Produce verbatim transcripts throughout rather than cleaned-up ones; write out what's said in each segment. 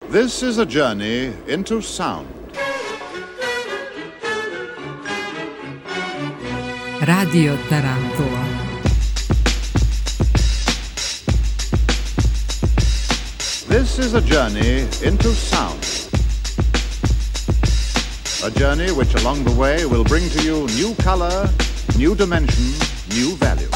This is a journey into sound. Radio Tarantula. This is a journey into sound. A journey which along the way will bring to you new color, new dimension, new value.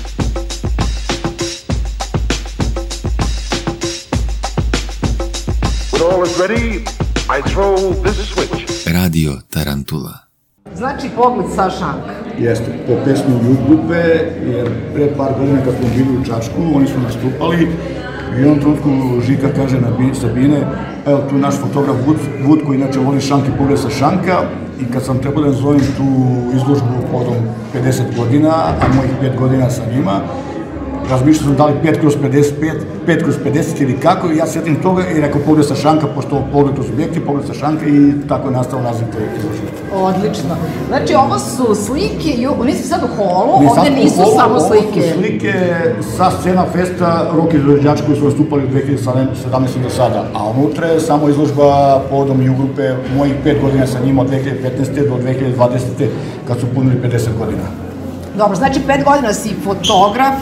When all is ready, I throw this switch. Radio Tarantula. Znači Pogled sa Šanka. Jeste, po pesmi Ju grupe, jer pre par godina kad smo bili u Čačku, oni su nastupali i u jednom trenutku Žika kaže na Sabine, evo tu naš fotograf Vud, Vud koji inače voli Šank i Pogled sa Šanka, i kad sam trebao da nazovem tu izložbu povodom pedeset godina, a mojih pet godina sa njima, razmišljao sam da li pet kroz pedeset pet, pet kroz pedeset ili kako, i ja sjetim toga i rekao Pogled sa Šanka, pošto Pogled kroz objekti, Pogled sa Šanka, i tako je nastao naziv te izložbe. Odlično. Znači, ovo su slike, oni su sad u holu, ovde nisu samo slike. Ovo su slike sa scena festa rock izvođača koji su nastupali u dve hiljade sedamnaeste. do sada, a unutra je samo izložba povodom Ju grupe, mojih pet godina sa njima od dve hiljade petnaeste. do dve hiljade dvadesete. kad su punili pedeset godina. Dobro, znači pet godina si fotograf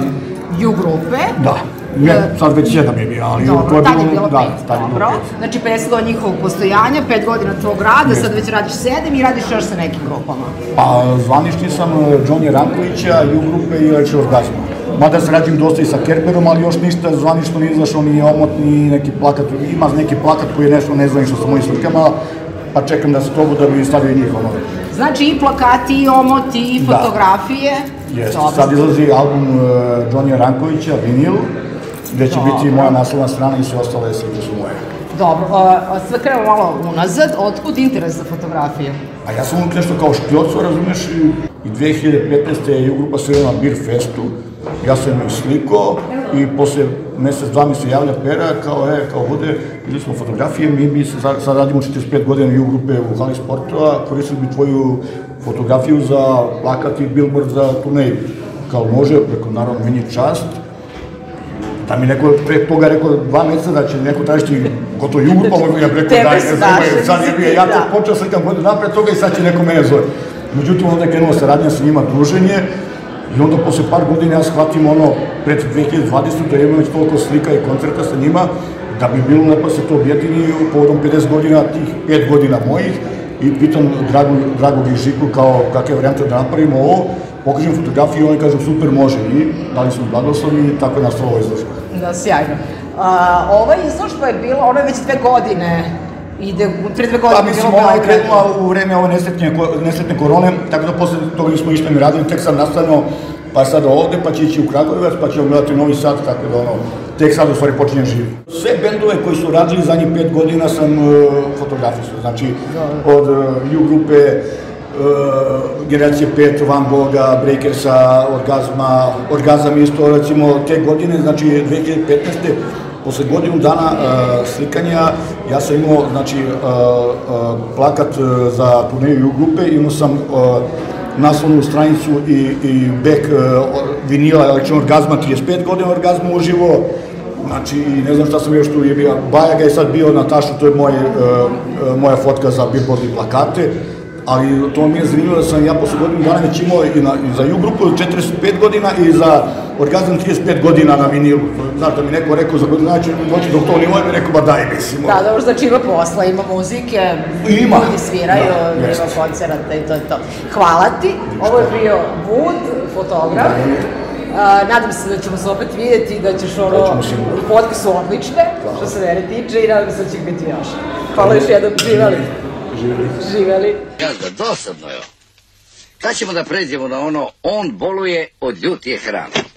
Ju grupe. Da, ne, sad već sedam je bio, ali dobro, to je tad bilo, je bilo da, pet, tad je dobro. bilo pet. Znači pedeset godina njihovog postojanja, pet godina tvog rada, sad već radiš sedam i radiš još sa nekim grupama. Pa zvanični sam Johnny Rankovića, Ju grupe i Reči Orgazma. Mada se radim dosta i sa Kerberom, ali još ništa zvanično nije izašao, ni omot, ni neki plakat. Ima neki plakat koji je nešto nezvanično sa mojim slikama, pa čekam da se togu da bi stavio njih ono. Znači i plakati, i omoti, i fotografije. Jeste, sad izlazi album Johnny Rankovića, vinil, gde će biti moja naslovna strana i sve ostale slike su moje. Dobro, sve krenu malo unazad, otkud interes za fotografiju? A ja sam uvijek nešto kao škljoco, razumiješ, i dve hiljade petnaeste. je Ju grupa svirala na Beer Festu, ja sam ih slikao i posle mesec, dva mi se javlja Pera, kao, e, kao bude, bili smo fotografije, mi bi se sad radimo četrdeset pet godina Ju grupe u hali sportova, koristili bi tvoju fotografiju za plakat i billboard za turneju. Kao može, preko naravno meni čast, da mi neko pre toga rekao dva meseca da će neko tražiti gotovo Ju grupa, ja preko daj, sad je bio, ja to počeo slikam godinu napred toga i sad će neko mene zove. Međutim, onda je krenuo saradnja sa njima, druženje, i onda posle par godina ja shvatim ono, pred dve hiljade dvadesete. da imam već toliko slika i koncerta sa njima, da bi bilo lepo se to objedini povodom pedeset godina, tih pet godina mojih, i pitam Dragog i Žiku kao kakve varijante da napravimo ovo, pokažem fotografiju i oni kažu super može, i dali smo blagoslovi i tako je nastala ova izložba. Da, sjajno. Ova izložba je bila, ona je već dve godine, ide, pre dve godine je bilo Beograd. Pa mislim, ona je krenula u vreme ove nesretne korone, tako da posle toga nismo ništa mi radili, tek sad nastavljamo, pa sada ovde, pa će ići u Kragujevac, pa ćemo gledati Novi Sad, tako da ono, tek sad u stvari počinjem živi. Sve bendove koji su radili zadnjih pet godina sam fotografisao, znači od Ju grupe, Generacije pet, Van Boga, Breakersa, Orgazma, Orgazam isto, recimo, te godine, znači dve hiljade petnaeste. Posle godinu dana slikanja, ja sam imao, znači, plakat za turneju Ju grupe, imao sam naslovnu stranicu i back vinila električnog Orgazma, trideset pet godina Orgazma uživo, znači, ne znam šta sam još tu je bio, Bajaga je sad bio na tašu, to je moja fotka za billboard i plakate, ali to mi je zanimljivo da sam ja posle godinu dana već imao i za Ju grupu četrdeset pet godina i za Orgazam trideset pet godina na vinilu. Znaš, da mi neko rekao za godinu dana će doći dok to nivo, i mi rekao, ba daj, mislim. Da, dobro, znači ima posla, ima muzike, ljudi sviraju, ima koncerata i to je to. Hvala ti, ovo je bio Vud, fotograf. Nadam se da ćemo se opet vidjeti i da ćeš ono, fotke su odlične, što se mene tiče, i nadam se da će biti još. Hvala još jednom, živeli. Živeli. Gazda, dosadno je. Kad ćemo da pređemo na ono, on boluje od ljutije hrane?